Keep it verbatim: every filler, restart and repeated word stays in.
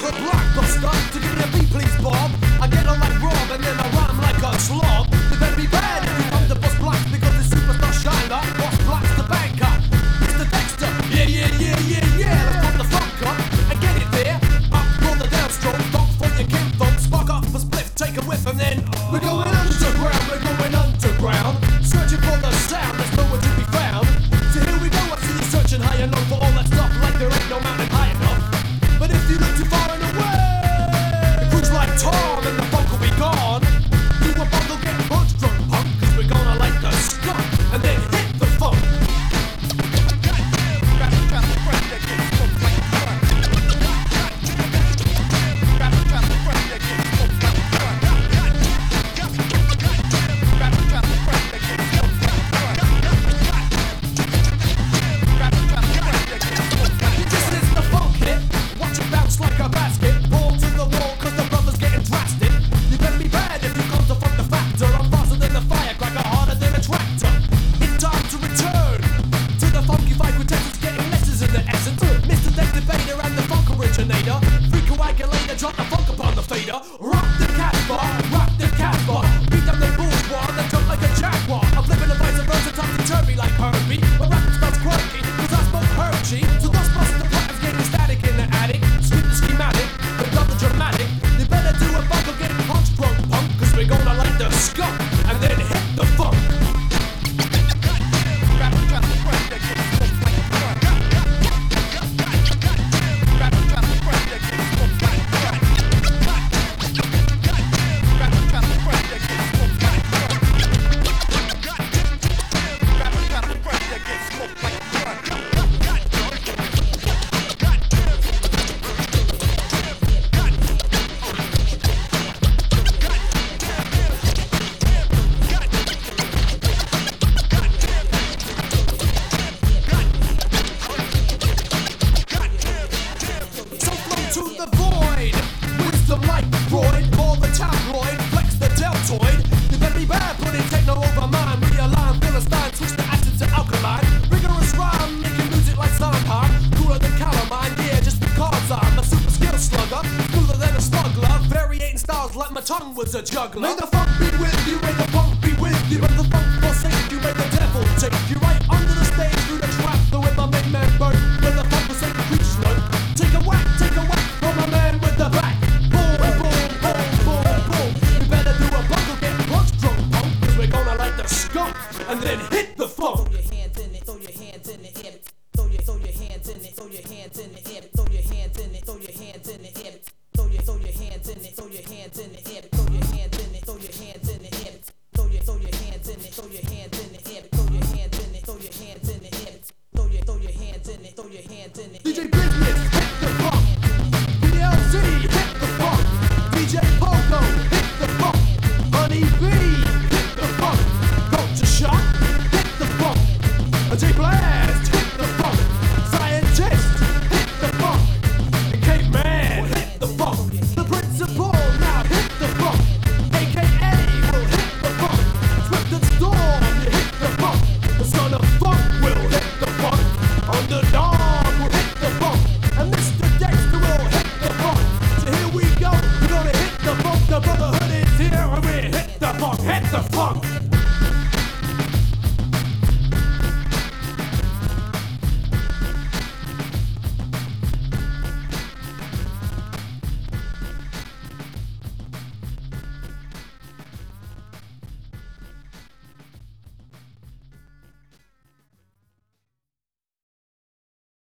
a blockbuster to give me a beat, please, Bob. I get on like Rob and then I rhyme like a slob. You better be bad if you come to bust blocks because the superstar shiner boss blocks the banker. Mister Dexter, yeah, yeah, yeah, yeah, yeah. Let's pump the funk up and get it there. Up for the downstroke, don't for your kinfolk. Spark up a spliff, take a whiff and then we're going underground, we're going underground. Searching for the sound, there's nowhere to be found. So here we go, I see you searching high and low for all that stuff like there ain't no mountain high enough. But if you look too far and away, crooks like Tom and the funk will be gone. You a bundle get punch drunk punk, cause we're gonna light the skunk and then hit the funk. Free coagulator, drop the funk upon the fader. Rock the Casbah, rock the Casbah. Beat down the bourgeois, then jump like a jaguar. I'm flipping the vice versa, topsy-turvy like Herbie. My rapping spells quirky, cause I smoke herb G. So those bust the plot is getting static in the attic. Sweep the schematic, but love the dramatic. You better do a bunk or get punch drunk punk, cause we're gonna light the skunk and then hit the funk. To the void, wisdom like Freud, all the tabloid, flex the deltoid. You better be bad, putting techno over mine. Realign, Philistine, switch the acid to alkaline. Rigorous rhyme, making music like Sondheim. Cooler than calamine, yeah, just because I'm a super skill slugger. Smoother than a smuggler, variating styles like my tongue was a juggler. May the funk be with you, may the funk be with you. May the funk forsake you, may the devil take you right under the stage through the trap. The way my main man burn, when the funk forsaken creatures learn. Take a whack, take a whack from my man with the back. Boom, boom, boom, boom, boom. You better do a buckle, get punch drunk punk, cause we're gonna light the skunk and then hit the funk. Throw your hands in it, throw your hands in the air. Throw your, throw your hands in it, throw your hands in the air. Throw your hands in it, throw your hands in the air. Throw your, throw your hands in it, throw your hands in the air. Throw your hands in it, throw your hands in the air. Throw your, throw your hands in it, throw your hands in the air. Throw your hands in it, throw your hands in the air. Throw your, throw your hands in it, throw your hands in the air. D J Business, hit the funk. D L C, hit the funk. D J Pogo, hit the funk. Honey B, hit the funk. Culture Shock, hit the funk. J Blast, hit the funk. Scientist, hit the funk. And Caveman, hit the funk. The Principal, now hit the funk. A K A will hit the funk. Swift and Storm, you hit the funk. The Son of Funk will hit the funk. Underdog will hit the funk. And Mister Dexter will hit the funk. So here we go, we're gonna hit the funk. The Brotherhood is here and we hit the funk, hit the funk.